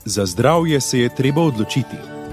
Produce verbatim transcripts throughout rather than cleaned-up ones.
Za zdravje se je treba odločiti.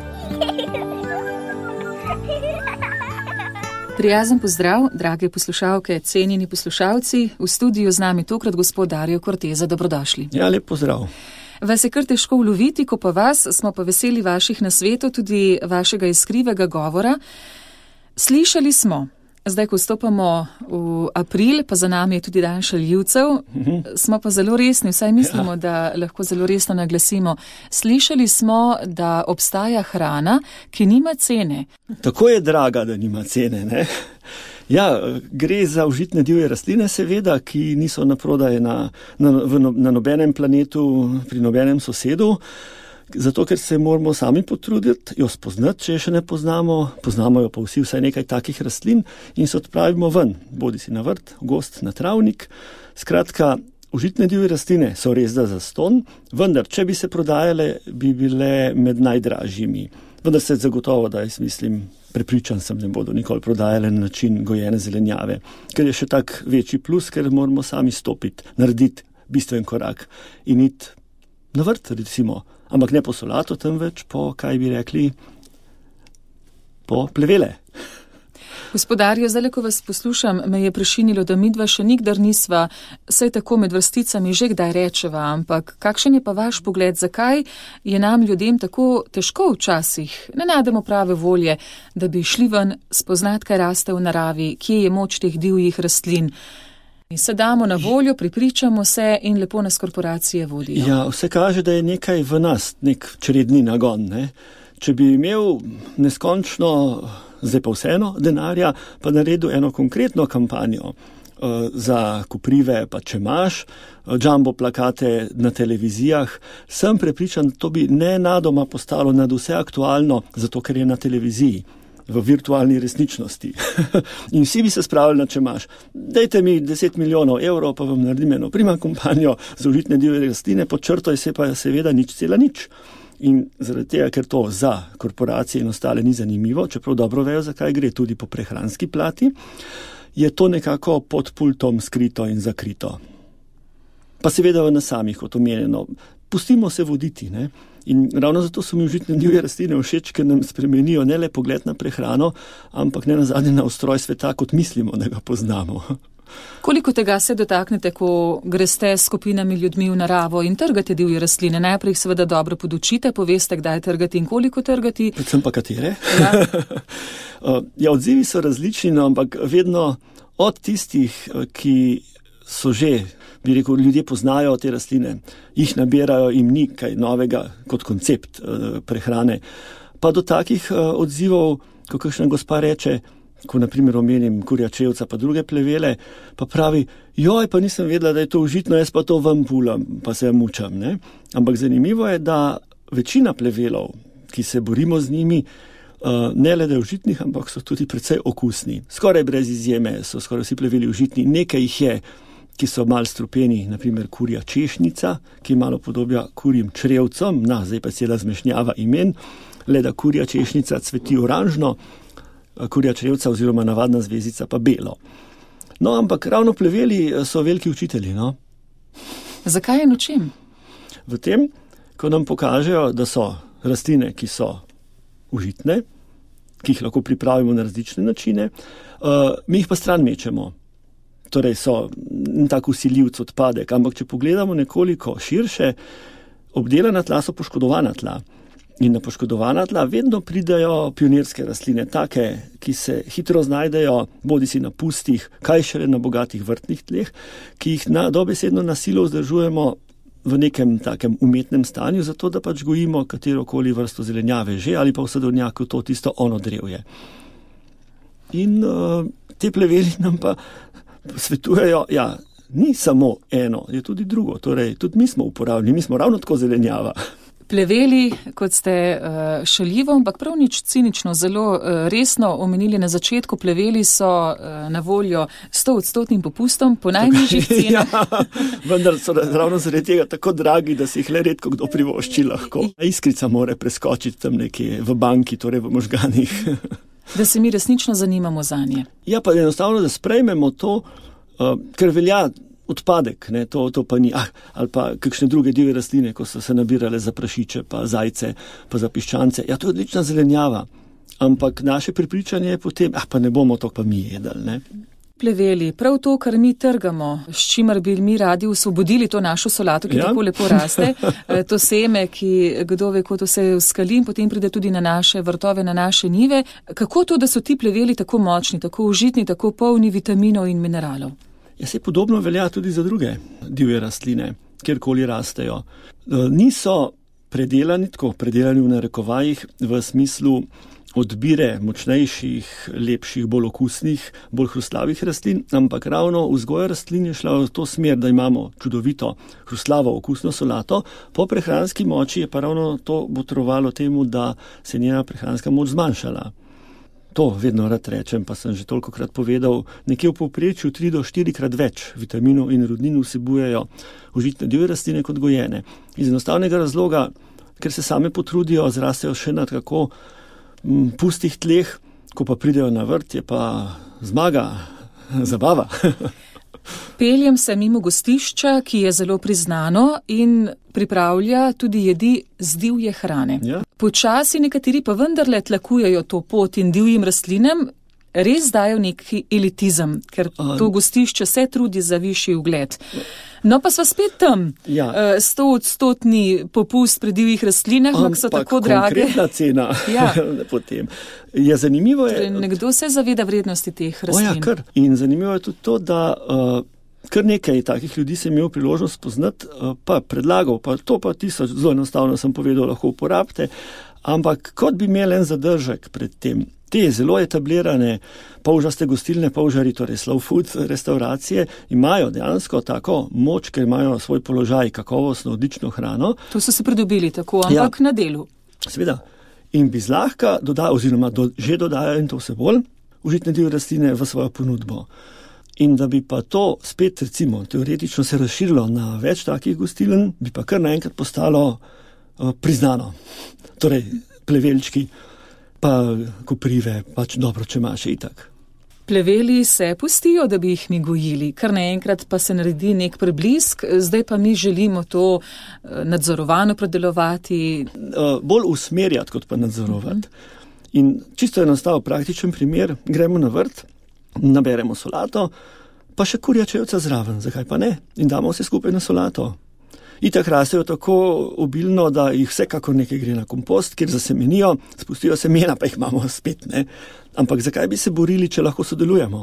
Prijazen pozdrav, drage poslušalke, cenjeni poslušalci. V studiu z nami tokrat gospod Dario Corteza, dobrodošli. Ja, lep pozdrav. Vas je kar težko uloviti, ko pa vas, smo pa veseli vaših nasvetov, tudi vašega iskrivega govora. Slišali smo, zdaj ko vstopamo v april, pa za nami je tudi dan šaljivcev, mhm. smo pa zelo resni, vsaj mislimo, ja. da lahko zelo resno naglasimo. Slišali smo, da obstaja hrana, ki nima cene. Tako je draga, da nima cene, ne? Ja, gre za užitne divje rastline, seveda, ki niso naprodaj na, na, na nobenem planetu, pri nobenem sosedu, zato ker se moramo sami potruditi, jo spoznati, če še ne poznamo, poznamo jo pa vsi vsaj nekaj takih rastlin in se odpravimo ven, bodi si na vrt, v gozd, na travnik. Skratka, užitne divje rastline so res da zastonj, vendar, če bi se prodajale, bi bile med najdražjimi. Vendar se zagotovo, da jaz mislim, prepričan sem, ne bodo nikoli prodajale na način gojene zelenjave, ker je še tak večji plus, ker moramo sami stopiti, narediti bistven korak in iti na vrt, recimo, ampak ne po solato, temveč po, kaj bi rekli, po plevele. Gospodarjo, zdaj, ko vas poslušam, me je prešinilo, da midva še nikdar nisva, saj tako med vrsticami že kdaj rečeva, ampak kakšen je pa vaš pogled, zakaj je nam ljudem tako težko včasih, ne najdemo prave volje, da bi šli ven spoznati, kaj raste v naravi, kje je moč teh divjih rastlin. In se damo na voljo, pripričamo se in lepo nas korporacije vodijo. Ja, vse kaže, da je nekaj v nas, nek čredni nagon, ne? Če bi imel neskončno, zdaj pa vseeno, denarja, pa naredil eno konkretno kampanjo uh, za koprive, pa če imaš, uh, jumbo plakate na televizijah, sem prepričan, da to bi nenadoma postalo nad vse aktualno, zato ker je na televiziji, v virtualni resničnosti. In vsi bi se spravili na če imaš. Dajte mi deset milijonov evrov, pa vam naredim eno prima kampanjo za užitne divje rastline, pod črto je se pa seveda nič cela nič. In zaradi tega, ker to za korporacije in ostale ni zanimivo, čeprav dobro vejo, zakaj gre tudi po prehranski plati, je to nekako pod pultom skrito in zakrito. Pa seveda v nas samih, kot omenjeno, pustimo se voditi, ne? In ravno zato so mi užitne divje rastline všeč, ker nam spremenijo ne le pogled na prehrano, ampak ne nazadnje na ustroj sveta, kot mislimo, da ga poznamo. Koliko tega se dotaknete, ko greste s skupinami ljudmi v naravo in trgate divje rastline? Najprej jih seveda dobro podučite, poveste, kdaj trgati in koliko trgati. Predvsem pa katere? Ja. Ja, odzivi so različni, no, ampak vedno od tistih, ki so že, bi rekel, ljudje poznajo te rastline, jih nabirajo, jim ni kaj novega kot koncept prehrane, pa do takih odzivov, ko kakšna gospa reče, ko na primer omenim kurja čevca pa druge plevele, pa pravi, joj, pa nisem vedela, da je to užitno, jaz pa to ven pulam, pa se mučam, ne? Ampak zanimivo je, da večina plevelov, ki se borimo z njimi, ne le da je užitnih, ampak so tudi precej okusni. Skoraj brez izjeme so skoraj vsi pleveli užitni, nekaj jih je, ki so malo strupeni, na primer kurja češnjica, ki malo podobja kurjim črevcem, na, zdaj pa cela zmešnjava imen, le da kurja češnjica cveti oranžno, kurja črevca oziroma navadna zvezdica pa belo. No, ampak ravno pleveli so veliki učitelji, no? Zakaj in v čem? V tem, ko nam pokažejo, da so rastline, ki so užitne, ki jih lahko pripravimo na različne načine, uh, mi jih pa stran mečemo. Torej so tako vsiljivc odpadek, ampak če pogledamo nekoliko širše, obdelana tla so poškodovana tla. In na poškodovana tla vedno pridajo pionirske rastline, take, ki se hitro znajdejo, bodi si na pustih, kaj šele na bogatih vrtnih tleh, ki jih na, dobesedno na silo vzdržujemo v nekem takem umetnem stanju, zato da pač gojimo katerokoli vrsto zelenjave že ali pa v sadovnjaku to tisto ono drevje. In uh, te pleveli nam pa svetujejo, ja, ni samo eno, je tudi drugo, torej tudi mi smo uporabni, mi smo ravno tako zelenjava. Pleveli, kot ste uh, šaljivo, ampak prav nič cinično, zelo uh, resno omenili na začetku, pleveli so uh, na voljo sto odstotnim popustom po najnižjih cenah. Ja, vendar so ravno zaradi tega tako dragi, da si jih le redko kdo privošči lahko. Iskrica more preskočiti tam nekje v banki, torej v možganih. Da se mi resnično zanimamo zanje. Ja, pa enostavno, da sprejmemo to, uh, ker velja odpadek, ne, to, to pa ni, ah, ali pa kakšne druge divje rastline, ko so se nabirale za prašiče, pa zajce, pa za piščance. Ja, to je odlična zelenjava, ampak naše prepričanje je potem, ah, pa ne bomo to pa mi jedli, ne. Pleveli, prav to, kar mi trgamo, s čimer bi mi radi osvobodili to našo solato, ki ja? tako lepo raste, to seme, ki kdo ve, kot se skali in potem pride tudi na naše vrtove, na naše njive. Kako to, da so ti pleveli tako močni, tako užitni, tako polni vitaminov in mineralov? Ja, se podobno velja tudi za druge divje rastline, kjerkoli rastejo. Niso predelani, tako predelani v narekovajih, v smislu odbire močnejših, lepših, bolj okusnih, bolj hrustlavih rastlin, ampak ravno vzgoja rastlin je šla v to smer, da imamo čudovito hrustlavo okusno solato, po prehranski moči je pa ravno to botrovalo temu, da se njena prehranska moč zmanjšala. To vedno rad rečem, pa sem že tolikokrat povedal, nekje v povprečju tri do štiri krat več vitaminov in rudnin vsebujejo užitne divje rastline kot gojene. Iz enostavnega razloga, ker se same potrudijo, zrastejo še na tako pustih tleh, ko pa pridejo na vrt, je pa zmaga, zabava. Peljem se mimo gostišča, ki je zelo priznano in pripravlja tudi jedi z divje hrane. Ja. Počasi nekateri pa vendarle tlakujejo to pot in divjim rastlinam, res dajo neki elitizem, ker to gostišče se trudi za višji ugled. No pa sva spet tam, ja. sto odstotni popust pri divjih rastlinah, ampak so tako drage. Ampak konkretna cena ja. potem. Je zanimivo je... Nekdo se zaveda vrednosti teh rastlin. O ja, kar. In zanimivo je tudi to, da uh, kar nekaj takih ljudi sem imel priložnost poznati, uh, pa predlagal, pa to pa tisoč, zelo enostavno sem povedal, lahko uporabite, ampak kot bi imel en zadržek pred tem. Te zelo etablirane polžaste gostilne, polžari, torej slow food restauracije, imajo dejansko tako moč, ker imajo svoj položaj, kakovostno, odlično hrano. To so se pridobili tako, ampak ja, na delu. Seveda. In bi zlahka dodali, oziroma do, že dodajajo in to vse bolj, užitne divje rastline v svojo ponudbo. In da bi pa to spet, recimo, teoretično se razširilo na več takih gostiln, bi pa kar naenkrat postalo uh, priznano. Torej, plevelčki, pa koprive, pač dobro, če imaš itak. Pleveli se pustijo, da bi jih mi gojili, kar naenkrat pa se naredi nek preblisk, zdaj pa mi želimo to nadzorovano predelovati. Bolj usmerjati, kot pa nadzorovati. Uh-huh. In čisto enostav praktičen primer, gremo na vrt, naberemo solato, pa še kurjačevca zraven, zakaj pa ne? In damo vse skupaj na solato. Itak rastejo tako obilno, da jih vsekako nekaj gre na kompost, kjer zasemenijo, spustijo semena, pa jih imamo spet, ne. Ampak zakaj bi se borili, če lahko sodelujemo?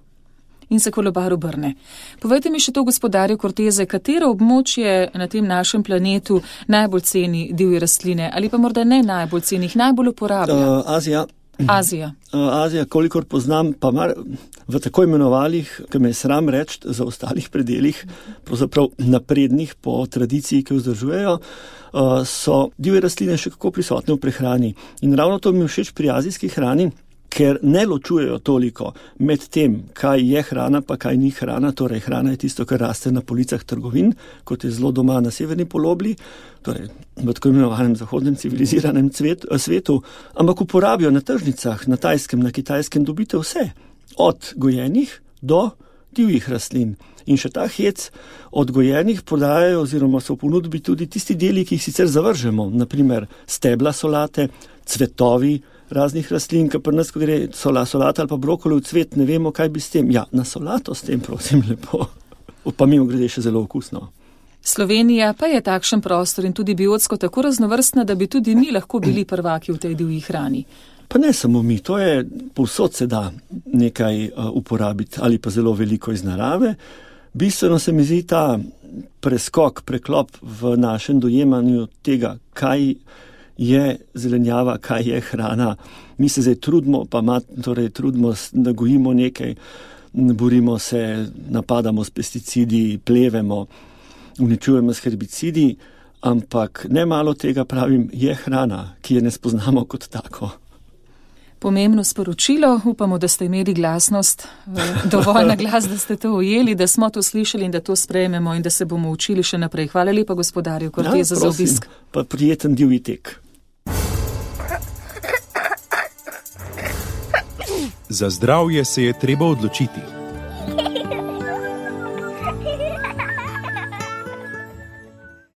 In se kolobar obrne. Povejte mi še to, gospodarju Cortese, katero območje na tem našem planetu najbolj ceni divje rastline, ali pa morda ne najbolj ceni, jih najbolj uporablja? Uh, Azija. Azija. Uh, Azija, kolikor poznam, pa mar v tako imenovalih, ki me je sram reči, za ostalih predelih, pravzaprav naprednih po tradiciji, ki vzdržujejo, uh, so divje rastline še kako prisotne v prehrani. In ravno to mi všeč pri azijski hrani, ker ne ločujejo toliko med tem, kaj je hrana, pa kaj ni hrana. Torej, hrana je tisto, kar raste na policah trgovin, kot je zelo doma na severni polobli, torej v tako imenovanem zahodnem civiliziranem cvet, svetu, ampak uporabijo na tržnicah, na Tajskem, na Kitajskem, dobite vse, od gojenih do divjih rastlin. In še ta hec od gojenih prodajajo oziroma so v ponudbi tudi tisti deli, ki jih sicer zavržemo, naprimer stebla solate, cvetovi raznih rastlin, ki pri nas, ko gre sola, solata ali pa brokoli v cvet, ne vemo, kaj bi s tem. Ja, na solato s tem, prosim, lepo. Pa mimo grede še zelo okusno. Slovenija pa je takšen prostor in tudi biotsko tako raznovrstna, da bi tudi mi lahko bili prvaki v tej divji hrani. Pa ne samo mi, to je povsod se da nekaj uh, uporabiti ali pa zelo veliko iz narave. Bistveno se mi zdi ta preskok, preklop v našem dojemanju tega, kaj je zelenjava, kaj je hrana. Mi se zdaj trudimo, pa mat, torej trudimo, da gojimo nekaj, borimo se, napadamo s pesticidi, plevemo, uničujemo s herbicidi, ampak ne malo tega, pravim, je hrana, ki je ne spoznamo kot tako. Pomembno sporočilo, upamo, da ste imeli glasnost, dovolj na glas, da ste to ujeli, da smo to slišali in da to sprejmemo in da se bomo učili še naprej. Hvala lepa, gospodarju Cortese, ja, za obisk. Pa prijeten divji tek. Za zdravje se je treba odločiti.